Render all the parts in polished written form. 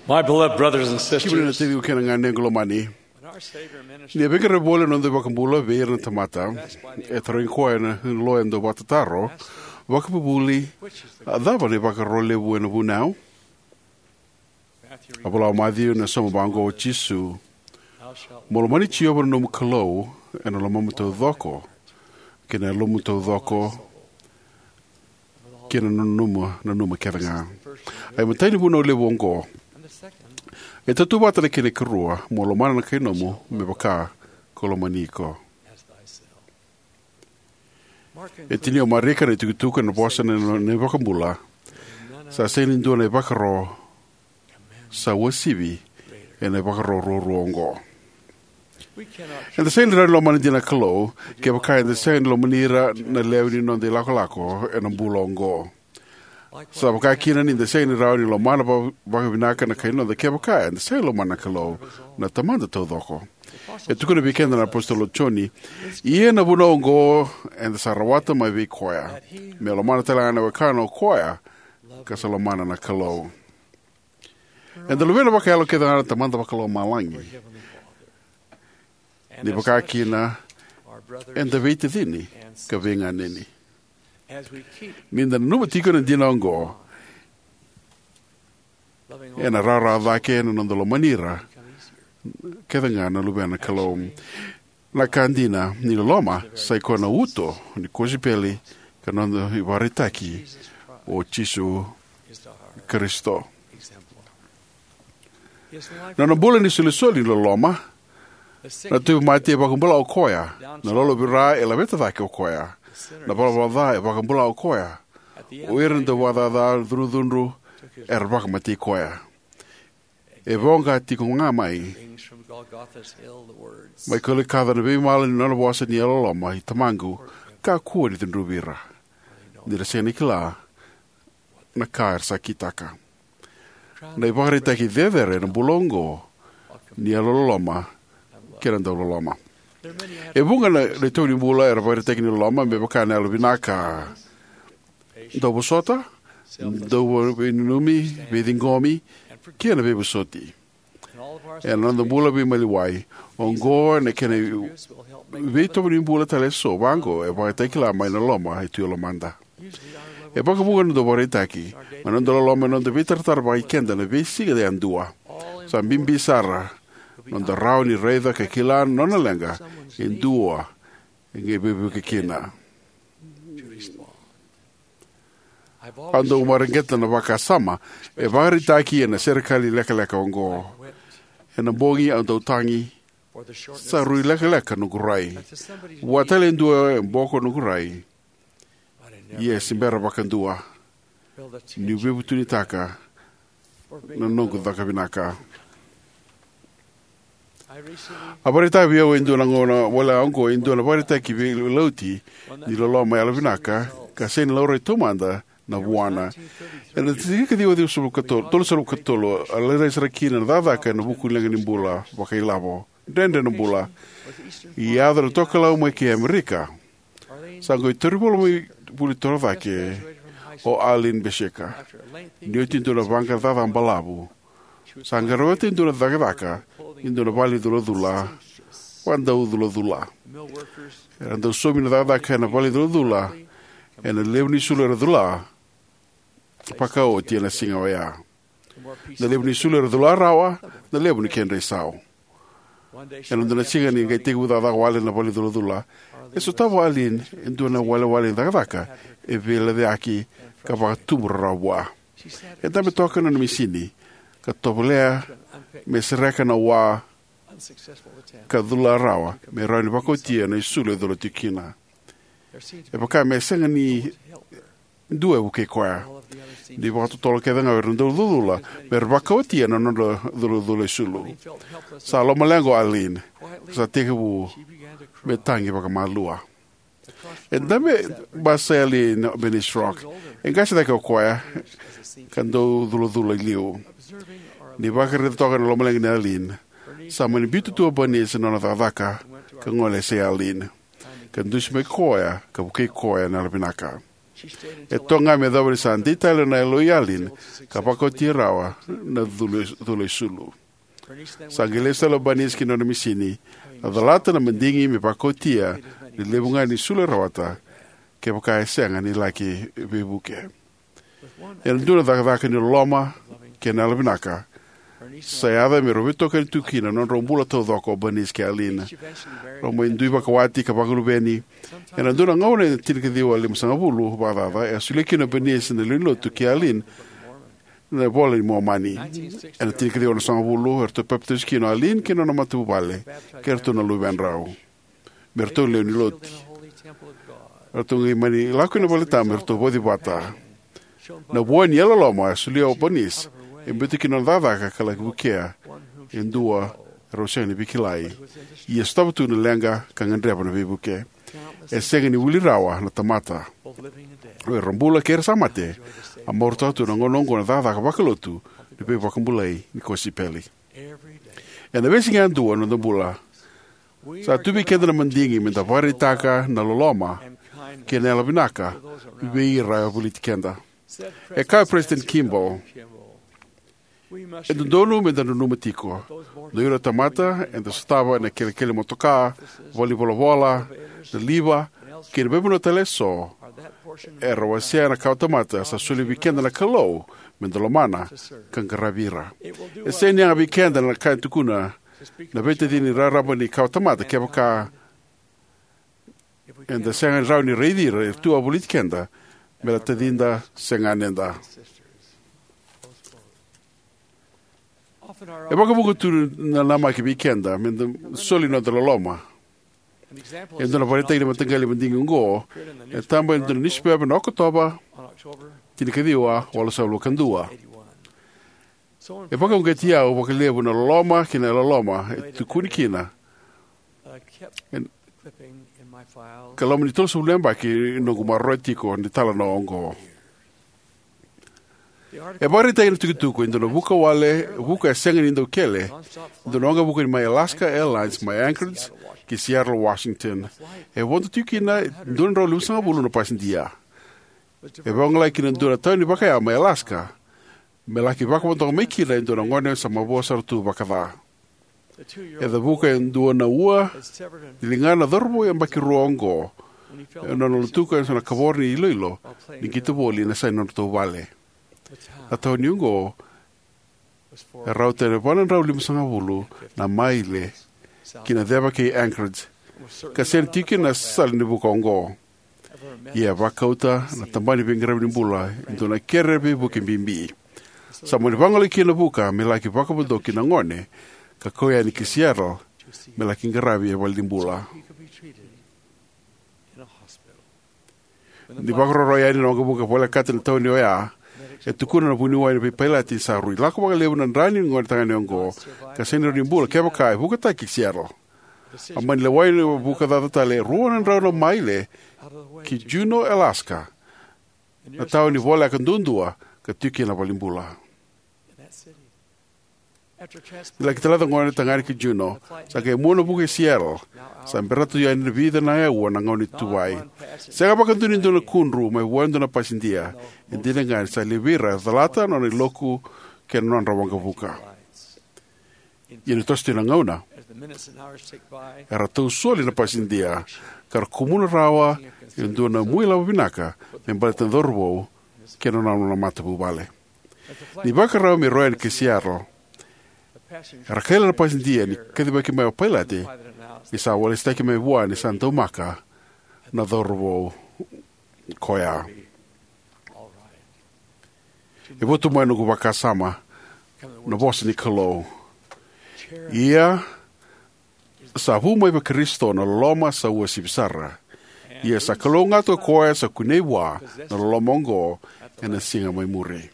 My beloved brothers and Kibina sisters, tiri ukena ngane ngolomani. when our Savior ministered Ni beka rebole no de bakambula veira tamata. E troin koena loendo batataro. Bakabuli. Adava ne bakarole buena bunau. Matthew, Abola Matthew na somo bango chisu. thou shalt Molomani chioba no mukalo e no lomamuto dhoko. Kena lomuto dhoko. Kena no numa kevanga. Ai mataini buno le bongo. and the second E tatu wata le kene karua, mo lo mana na kainomu, me baka, kolomaniko. as thyself. Mark E tini o marika ne tukutuka na bosa ne bakambula, sa senin dua ne bakaro, sa wasibi, e ne bakaro ruongo. we cannot E the same lo mani dina kalo, ke baka e the same lo manira na leuni non de lako e na bulongo. Sa baka kina ni the same rauni lo mana baka vinaka na kaino the ke baka e the same lo mana kalo, na tamanda to doko. E tukuna vikenda na apostolo Choni, ie na bunongo e the sarawata mai vi koia. Me lo mana tala ana wakano koia, ka sa lo mana na kalo. E the luwena baka alo ke dana tamanda baka lo malangi. Heavenly Father. Ni And as baka such, kina our brothers, en the vite dini, ka vinga nini. as we keep Minda numa tiko na dinongo, loving e na rara vake na nandolo manira, become easier. kedanga na lubena kalom. Na kandina, ni loma, sai kona uto, ni kozipeli, ka nando iwaritaki, Jesus Christ o chisu is the heart Kristo. exemplar. His life, Na nabula ni sulisoli lo loma, the sick, na tu mati e bakumbula o koya, na lolo bira e la veta vake o koya, the sinner, na bala bala e bakumbula o koya, at the end o irin de wada da drudunru, took his e bakamati koya. E vonga tiko ngā mai, wings from Golgotha's hill, the words, mai kule kada na bimi mala ni nana wasa ni alo loma i tamangu, ka kua ni tindru vira. Ni ra sene kila, na kaer sa kitaka. Na i wakari taki dhevere na bulongo, ni alo loma, kera ndau loma. there are many E vunga na le tōni mula e ra wakari taki ni loma, me baka na alo vinaka, ndau busota, ndau inumi, vedingomi, and forgive kia na bebusoti. in all of our E nanda mula bi maliwai, ongo na kene abuse will help make Vito ni bula tale so bango e vai take la mai na loma e tu lo manda. usually our E level baka buga no bore taki. Manando lo loma no de vitar tar vai kenda na vi siga de andua. all Sa bimbi sara no da rauni reda ka kila no na lenga in dua nge bibu ke kina. to respond. I've always Ando umarengeta na baka sama e vari taki e na serikali leka leka ongo. wept E na bongi ando tangi for the shortness sa rui leka leka no gurai. that to somebody's Watale ndua e mboko no gurai. but I never Yes, imbera baka ndua. felt a Ni bibu tunitaka. for being Na nongo daka binaka. I recently A barita via o indona ngona wala ongo indona barita ki vi lauti ni lo mai ala binaka ka sen laure tomanda na buana. E na tiki ka diwa diwa sulu katolo, tolo sulu katolo, a lera isra kina na dadaka na buku lenga ni mbula, waka ilabo, dende na mbula, with Eastern i adara toka lau mai ki Amerika. are they Sango i teribolo mai puli toro just vake graduated from high school o Alin Besheka. after a lengthy Ni o tindona vanga dada ambalabu. she was Sanga rawa tindona daka indona vali dula dula, seamstress. wanda udula dula. Mill workers E rando somi na dada ka na vali dula dula, e na leuni sula ra dula, paka o tia na singa wa ya. to more Na peaceful. leuni sula ra dula rawa, na leuni kendre sao. One day E she rando na singa ni ngai tegu dada wale na vali dula dula, e so tawa alin, indona wale daka, e vela de aki, ka waka tumura rawa. she sat E tabe toka na misini, ka topolea, an unpicked, me sereka na wa, unsuccessful attempt. ka dula rawa, me rauni wako tia na isule dula tikina. There seemed E to be paka me senga ni to help her. due uke koea. All of the others seemed Di wakato tolo ke danga ver ndo dula, ver waka o tia na nondo dula sulu. He felt helpless. Sa lo malengo alin, Quietly, sa teke bu she began to cry. me tangi waka malua. Across E the dame room, basa alin Benis Rock. E ngasi dake o koea, as it seemed, kando dula liu. observing our Ni waka rita toka na lo malengo na alin. Bernice Sa mani bitu tua bani se nona vaka, went to ka our ngole se alin. time to Ka ndus me koea, ka buke koea na labinaka. She E tonga me dawari sa andita le na eloi alin, ka pako tirawa na dhule sulu. Sa gilesa lo banis kino na misini, na dhalata na mendingi me pako tia, ni lebunga ni sule rawata, ke paka esenga ni laki vibuke. E nduna dhaka ni loma, ke na labinaka, sa yada me rovito ka tukina non rombula to dhoko banis ke alina. Roma indui bakawati ka pakurubeni, e na nduna ngaune tirika diwa le musanga bulu, badada, e sulekina banis na lino tuki alin, na bola ni mo mani. E na tirika diwa na sanga bulu, erto peptus kino alin, kino na matu bale, kerto na luben rau. Merto leo ni lot. Erto ngi mani, lako na balita, merto bodi bata. Na buwan yelo loma, sulio banis, e betu kino dadaka kala bukea, e ndua, roseni bikilai. I stava tu na lenga, ka ngandreba na vibuke. E senga ni wuli rawa na tamata. O e rambula kera samate, a morta tu na ngonongo na dadaka bakalotu, ni pe bakambulai, ni kosi peli. E na vesi nga ndua na ndambula, sa tubi kenda na mandingi, menta wari taka na loloma, ke na elabinaka, bibi raya buliti kenda. E kai President Kimball, e dondonu me danu numatiko, do ira tamata, e da stava na kele motoka, voli vola, na liva, ke na bebu no teleso, e rawasea na kau tamata, sa suli vikenda na kalou, me dolomana, kan karavira. E se nianga vikenda na kai tukuna, na vete dini raraba ni kau tamata, ke waka, e da senga rau ni reidira, e tua volit kenda, me la tadinda senga nenda. E waka buku tu na lama ki vikenda, me da soli no dala loma. E dona vareta ina matangali mandingi ungo, e tamba e dona nispeaba na Okotoba, tini kadiwa, wala sa ulo kandua. E waka unga tia o waka lebu na loma, kina la loma, e tukuni kina. Ka loma ni tolosa ulemba ki nungu maroi tiko ni tala na ongo. E vareta ina tukituku, e dona vuka wale, vuka e senga ni ndo kele, dona onga vuka ni my Alaska Airlines, my Anchorage, ki Seattle, Washington. E wanda tukina, dona rau lusanga bulu na pasindia. E wanga lai kina dona tau ni baka ya my Alaska. Me laki baka wanda me kila, dona ngone sa mabua saratu baka dha. E da vuka e dua na ua, dilingana dharbo e mbaki ruongo. E nana lutuka e sana kavorni iloilo, ni kita boli na sa nana tau vale. A tau ni ungo, e rau tere wana rau limusanga bulu, na maile, kina deba ki Anchorage, ka sen tiki na sali ni buka ongo. Ia wakauta na tambani bengrabi ni bula, into na kerebi buki bimbi. Sa mwini wangali kina buka, me laki wakabudo kina ngone, ka koya ni ki Seattle, me laki ngarabi e wali bula. Ni wakaro roya ni nonga buka pola kata ni tau ni oya, e tukuna na puni waina pipaila ti sa rui. Lako waka lebu na nrani ngone tangani ongo, ka seni rin bula, keba kai, buka tai ki Seattle. Amani le waina buka data le ruan rau na maile, ki Juneau, Alaska. Na tau ni vola ka ndundua, ka tuki na walimbula. Ila ki talata ngone tangani ki Juneau, sa ke muna buka Seattle, sa mperatu ya ni vida na ya ua na ngoni tuwai. Sega baka tunin duna kunru, mai wando na pasindia, indina ngani sa livira, dhalata no ni loku ke non rawanga buka. Yeni tosti na ngauna, era tau soli na pasindia, kar kumuna rawa, induna mui lawa binaka, mbalitan dhorbo, ke non na matabu bale. Ni baka rawa mi roya ni ki Seattle, era kaila na pasindia, ni kadiba ki mai o pailate, i sa wale steki mai wua ni Santa Umaka, na dhorbo koia. E votu mai nuku waka sama, na bosi ni kalou. Ia, sa humai pa Kristo na loma sa ua sibisara. Ia sa kalou ngatu koia sa kunei wa, na loma ongo, e na singa mai muri.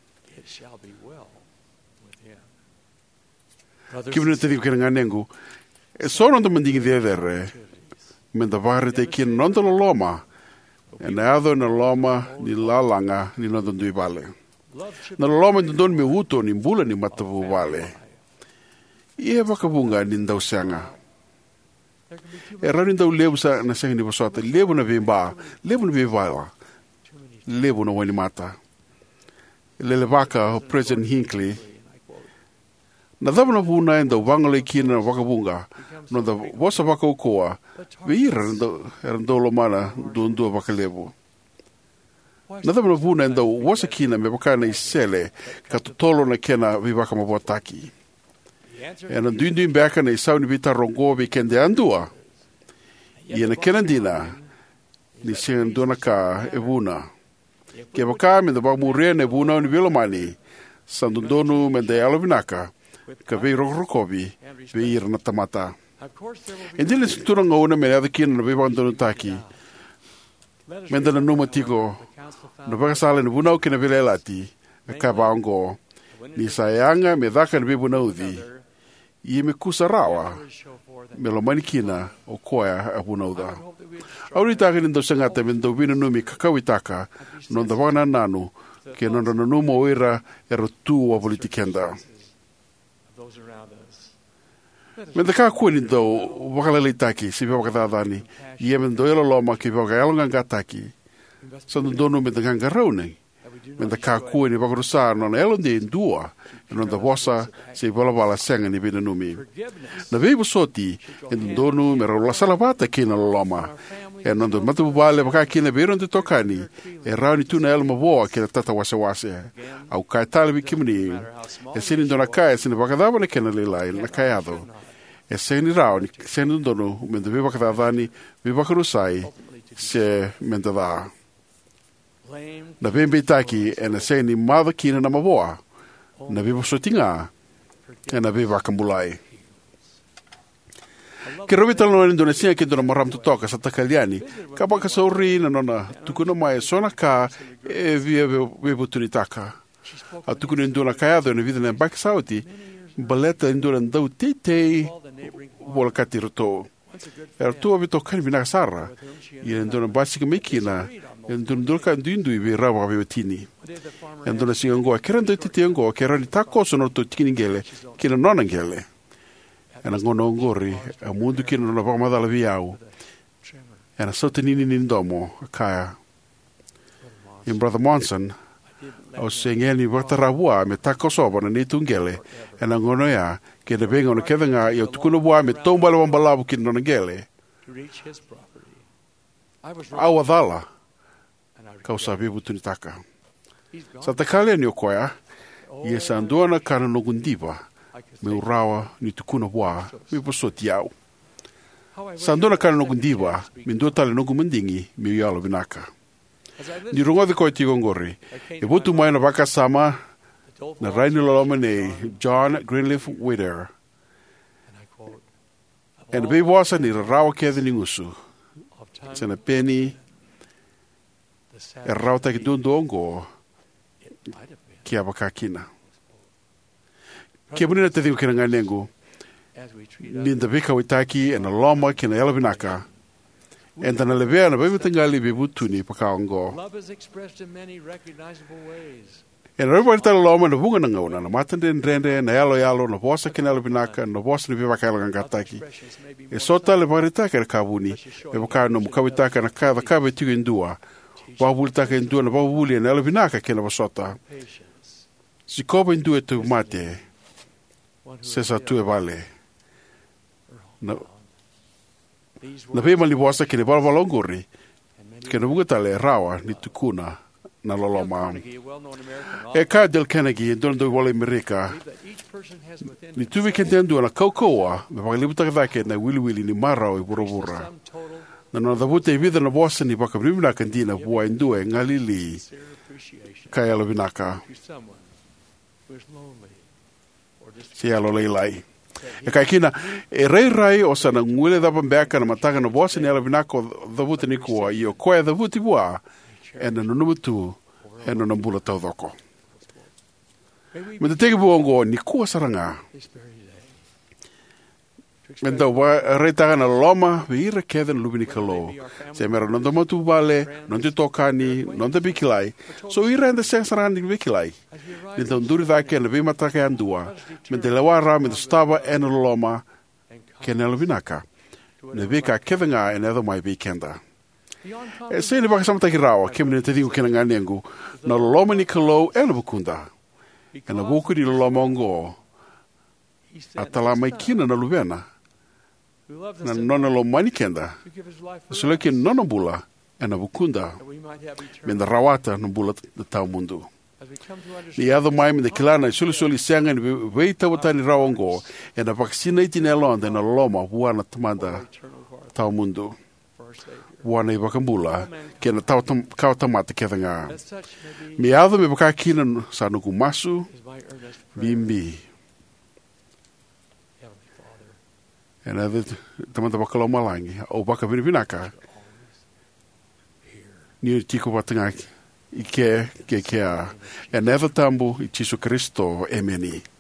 Kivina te diku kena nganengu, e sono ndo mandingi dedere, menda vare te kina nondo la loma, e na ado na loma ni lalanga ni nondo ndui vale. Na loma ndon me uto ni mbula ni matavu vale. Ia wakabunga ni ndau seanga. E rani ndau lebu sa na sengi ni wasota, lebu na vimba, lebu na vivala. levu na wani mata. Lele waka o President Hinckley, and I quote, na dhamana vuna enda wangale kina na wakabunga, no da wasa waka ukoa, veira randolo mana duandua waka levu. Na dhamana vuna enda wasa kina me wakana isele, katutolo na kena vi waka mawataki. E na duinduin beka na isauni vita rongo vi kende andua, ia na kena dina, ni sian dona ka e vuna. Ke waka me da wamurea ne vuna ni vilomani, sandundonu me de alovinaka, ka vei rokrokovi, vei ira na tamata. of course there will be E dile sintura ngauna me ada kina na vei wandonu taki, Let us me da na remember, numa tiko, however, the council found na wakasala ni vuna uke na vile lati, ka vaongo, ni sayanga me dhaka na vei vuna udhi, another i me kusa rawa, to show for them. me lo manikina o koea a vuna I udha. would hope that we would strive Aurita ni ndo sangata me ndo vina numi kakawitaka, no da wana nanu, ke no na numa oira e rotu wa politikenda. of those around us. Let us Me da ka kuni ndo wakalele taki, si vya wakadadani, i me ndo ilo loma ki vya wakaelonga ngataki, we must sa ndo me da nganga raune, that we do me not da ka destroy kuni wakarusa no na elo ndi ndua, no da wasa si wala senga ni vina numi. forgiveness Na vei soti, e ndonu me rola salavata kina loma, e no ndo matu bubale waka kina vero ndi tokani, e rauni tuna elma voa kina tata wase wase, au kai talibi kimni, e sini ndo na kai, sini wakadava na kina lilai, na kai ado, e sini rauni, sini ndonu, me ndo vei wakadavani, vei wakarusai, se me ndo da. blame Na vei beitaki, e na sini mada kina na mavoa, na vei wasotinga, e na vei wakambulai. Ke rawita no Indonesia ke dona maram tu toka sa takaliani. Ka baka sauri na nona tukuna mai sona ka e via vebu tunitaka. A tukuna indona kayado na vida na baka sauti. Baleta indona ndau tei all the neighboring wala katiroto. once a good Era tu avito kani vinaka sara. with whom she I indona basika mekina. Indona doka ndindu i vi rawa veotini. one day the farmer Indona singangoa keranda titi angoa kerani tako sono to tikingele kina nona ngele. Ena ngono ngori, a mundu kina nona wakamadala viau. trimmer And a sotanini nindomo, a kaya. In Brother Monson, I was saying any watarawua me tako soba na nitungele, and a ngonoya, ke de venga no kevenga, yo tukunabua me tombala wambalabu kin no ngele, to reach his property. I was awa dhala, and I kausa vivu tunitaka. he's gone. Sa takale ni okoya, Oh, ye sa nduana kana no gundiva, I could me think urawa ni tukunabua, me posotiau. how I wish Sa ndona I kana no had the gundiva, chance to speak me ndotale no gumandingi, me yalo vinaka. as I Ni listened, rungo de koi tigongori, I came e to butu my mai na waka sama, the doleful na raini loloma observation ni John Greenleaf Whittier, and I quote, of and all be wasa ni rawa kede ni ngusu, of time, sana peni, the sad e rauta ki dundongo, it might have been ki abakakina. Kia munina te thiu kina nganengu, as we treat ni others. nda vika witaki e na loma ki na yalavinaka, e na levea na bebu tangali bebu tuni pakaongo. Love is expressed in many recognizable ways. E na rewa tala loma na vunga na ngauna, na matande nrende, na yalo, na vosa ki na yalavinaka, na vosa ni viva kaila Other ngataki. expressions may be E more sota le varitaka na kabuni, e waka no mukawitaka na kada kabe tigo indua, wawulitaka indua na wawuli na yalavinaka ki na wasota. patience. Si koba indua tu mate, One who sesa is tu e vale. or Na, these na words pema li wasa ki ne balvalonguri, and many ke na vugatale rawa ni tukuna na Dale loloma. Carnegie, a well-known American E author, ka Del Carnegie, don do wale Amerika, believed that each person has within ni tuvi himself kentendu na kaukaua, me wakalibuta kadake na wili ni marao i the burabura. sum total Na na davute i vida na bosa ni baka brimina kandina bua indue ngalili sincere appreciation ka yalo vinaka, to someone who is lonely or si yalo leilai. E kai kina, e rei o sana ngule dapa mbeka na matanga na bosa ni yalo vinaka o davute ni kua, i o koe davuti bua, e na nunumutu, e na nambula tau doko. May we Me te teke buongo ni kua saranga, this very day to me express tau wa reitaga na loma, we ira kede na lubini kalo. Se mera non te matu vale, non te tokani, non te bikilai, so ira enda seng saranga ni bikilai. as we arrive Ni tau nduri vake na vima take andua, me te lewara, me te stava e na loma, and ke na lavinaka. come to Ne whatever vika kevenga e na mai vikenda. E se ni baka samata ki rawa, ke mene te tingu kena ngani angu, na loloma ni kalou e na bukunda. E na buku ni loloma ongo, a tala mai kina na luvena, na nona lo mani kenda, sule ki nona bula, e na bukunda, me na rawata na bula da tau mundu. Ni ado mai me na kilana, suli senga ni wei tawatani rawango, e na pakisina iti ne londa na loloma, wana tamanda tau mundu. Wana i wakambula, ke na kau tamata ke ngā. Me ado me baka kina sa nuku masu, bimbi. E na tamata wakalo malangi, o baka vinaka, ni tiko watanga i ke a. E neva tambu i Tisu Kristo, emeni.